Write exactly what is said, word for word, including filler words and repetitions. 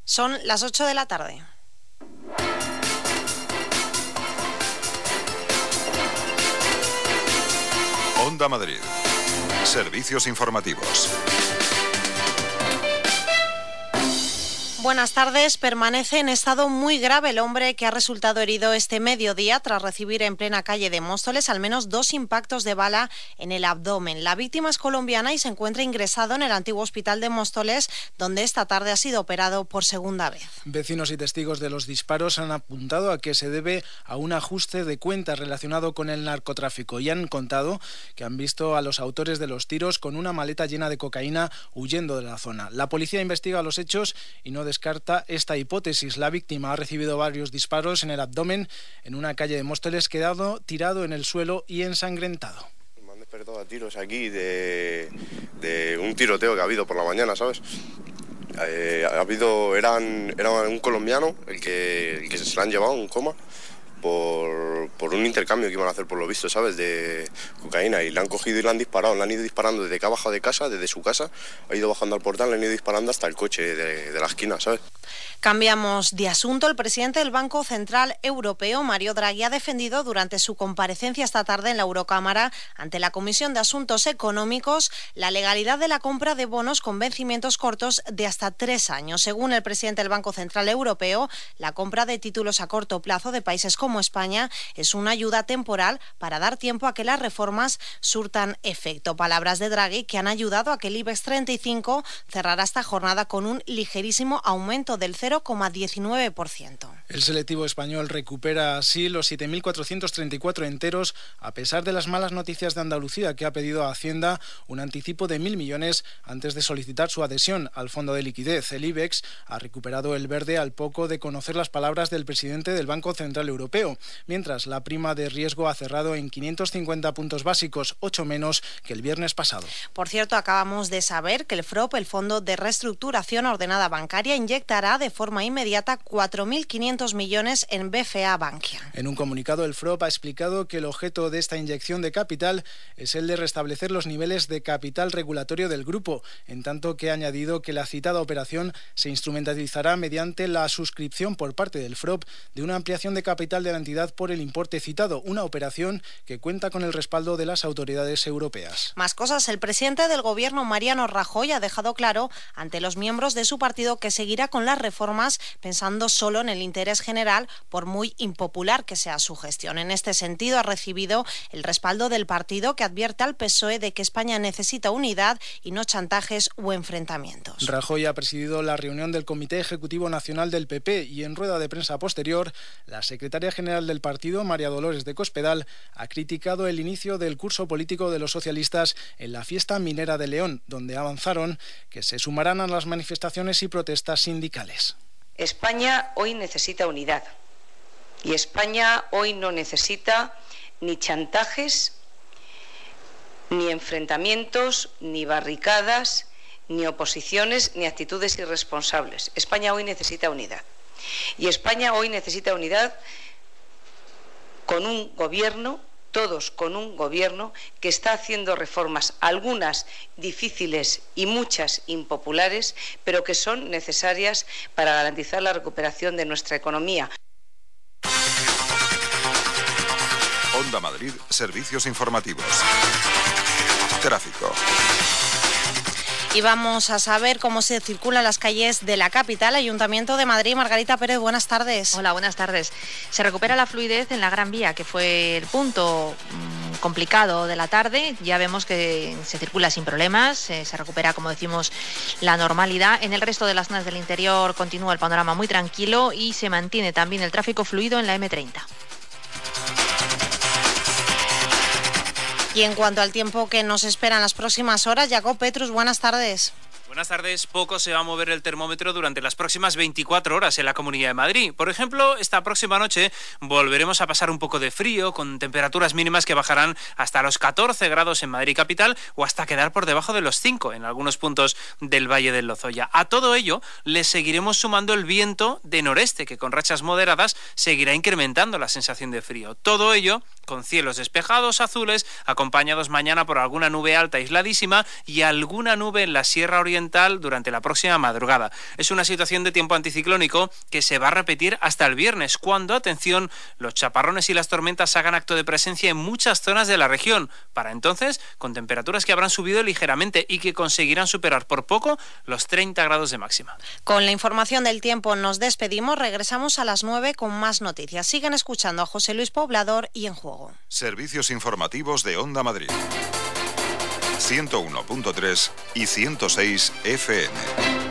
Son las ocho de la tarde. Onda Madrid. Servicios informativos. Buenas tardes. Permanece en estado muy grave el hombre que ha resultado herido este mediodía tras recibir en plena calle de Móstoles al menos dos impactos de bala en el abdomen. La víctima es colombiana y se encuentra ingresado en el antiguo hospital de Móstoles, donde esta tarde ha sido operado por segunda vez. Vecinos y testigos de los disparos han apuntado a que se debe a un ajuste de cuentas relacionado con el narcotráfico y han contado que han visto a los autores de los tiros con una maleta llena de cocaína huyendo de la zona. La policía investiga los hechos y no descarta esta hipótesis. La víctima ha recibido varios disparos en el abdomen en una calle de Móstoles, quedado tirado en el suelo y ensangrentado. Me han despertado a tiros aquí de, de un tiroteo que ha habido por la mañana, ¿sabes? Eh, ha habido, eran, era un colombiano el que, el que se lo han llevado en coma por, por un intercambio que iban a hacer por lo visto, ¿sabes? De cocaína, y le han cogido y le han disparado, le han ido disparando desde que ha bajado de casa, desde su casa, ha ido bajando al portal, le han ido disparando hasta el coche de, de la esquina, ¿sabes? Cambiamos de asunto. El presidente del Banco Central Europeo, Mario Draghi, ha defendido durante su comparecencia esta tarde en la Eurocámara ante la Comisión de Asuntos Económicos la legalidad de la compra de bonos con vencimientos cortos de hasta tres años. Según el presidente del Banco Central Europeo, la compra de títulos a corto plazo de países como España es una ayuda temporal para dar tiempo a que las reformas surtan efecto. Palabras de Draghi que han ayudado a que el IBEX treinta y cinco cerrara esta jornada con un ligerísimo aumento del cero coma diecinueve por ciento. El selectivo español recupera así los siete mil cuatrocientos treinta y cuatro enteros a pesar de las malas noticias de Andalucía, que ha pedido a Hacienda un anticipo de mil millones antes de solicitar su adhesión al fondo de liquidez. El IBEX ha recuperado el verde al poco de conocer las palabras del presidente del Banco Central Europeo, mientras la prima de riesgo ha cerrado en quinientos cincuenta puntos básicos, ocho menos que el viernes pasado. Por cierto, acabamos de saber que el F R O P, el Fondo de Reestructuración Ordenada Bancaria, inyectará de forma inmediata cuatro mil quinientos millones en B F A Bankia. En un comunicado, el F R O P ha explicado que el objeto de esta inyección de capital es el de restablecer los niveles de capital regulatorio del grupo, en tanto que ha añadido que la citada operación se instrumentalizará mediante la suscripción por parte del F R O P de una ampliación de capital de la entidad por el importe citado, una operación que cuenta con el respaldo de las autoridades europeas. Más cosas. El presidente del Gobierno, Mariano Rajoy, ha dejado claro ante los miembros de su partido que seguirá con las reformas pensando solo en el interés general, por muy impopular que sea su gestión. En este sentido, ha recibido el respaldo del partido, que advierte al P S O E de que España necesita unidad y no chantajes o enfrentamientos. Rajoy ha presidido la reunión del Comité Ejecutivo Nacional del P P y en rueda de prensa posterior, la secretaria general del partido, María Dolores de Cospedal, ha criticado el inicio del curso político de los socialistas en la fiesta minera de León, donde avanzaron que se sumarán a las manifestaciones y protestas sindicales. España hoy necesita unidad y España hoy no necesita ni chantajes, ni enfrentamientos, ni barricadas, ni oposiciones, ni actitudes irresponsables. España hoy necesita unidad. Y España hoy necesita unidad con un gobierno, todos con un gobierno que está haciendo reformas, algunas difíciles y muchas impopulares, pero que son necesarias para garantizar la recuperación de nuestra economía. Onda Madrid, servicios informativos. Tráfico. Y vamos a saber cómo se circulan las calles de la capital. Ayuntamiento de Madrid. Margarita Pérez, buenas tardes. Hola, buenas tardes. Se recupera la fluidez en la Gran Vía, que fue el punto mmm, complicado de la tarde. Ya vemos que se circula sin problemas, eh, se recupera, como decimos, la normalidad. En el resto de las zonas del interior continúa el panorama muy tranquilo y se mantiene también el tráfico fluido en la eme treinta. Y en cuanto al tiempo que nos espera en las próximas horas, Jacob Petrus, buenas tardes. Buenas tardes. Poco se va a mover el termómetro durante las próximas veinticuatro horas en la Comunidad de Madrid. Por ejemplo, esta próxima noche volveremos a pasar un poco de frío, con temperaturas mínimas que bajarán hasta los catorce grados en Madrid capital o hasta quedar por debajo de los cinco en algunos puntos del Valle del Lozoya. A todo ello le seguiremos sumando el viento de noreste, que con rachas moderadas seguirá incrementando la sensación de frío. Todo ello con cielos despejados azules, acompañados mañana por alguna nube alta aisladísima y alguna nube en la Sierra Oriental oriental durante la próxima madrugada. Es una situación de tiempo anticiclónico que se va a repetir hasta el viernes, cuando, atención, los chaparrones y las tormentas hagan acto de presencia en muchas zonas de la región. Para entonces, con temperaturas que habrán subido ligeramente y que conseguirán superar por poco los treinta grados de máxima. Con la información del tiempo nos despedimos, regresamos a las nueve con más noticias. Siguen escuchando a José Luis Poblador y En Juego. Servicios informativos de Onda Madrid. ciento uno punto tres y ciento seis F M.